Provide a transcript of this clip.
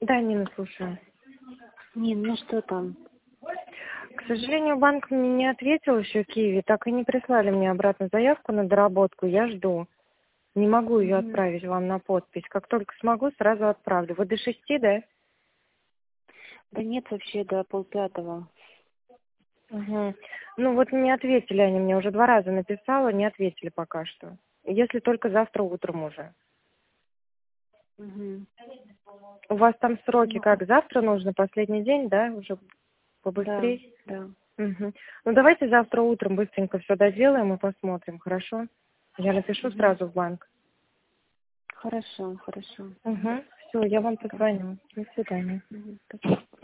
Да, Нина, слушаю. Нин, ну что там? К сожалению, банк мне не ответил еще, Киви. Так и не прислали мне обратно заявку на доработку. Я жду. Не могу ее отправить вам на подпись. Как только смогу, сразу отправлю. Вы до 6, да? Да нет, вообще до 4:30. Угу. Ну вот не ответили они мне. Уже 2 раза написала, не ответили пока что. Если только завтра утром уже. Угу. У вас там сроки Ну, как? Завтра нужно, последний день, да? Уже да, побыстрее? да. Угу. Ну давайте завтра утром быстренько все доделаем и посмотрим, хорошо? Я напишу Угу. сразу в банк. Хорошо, хорошо. Угу. Все, я вам Спасибо. позвоню. До свидания. Спасибо.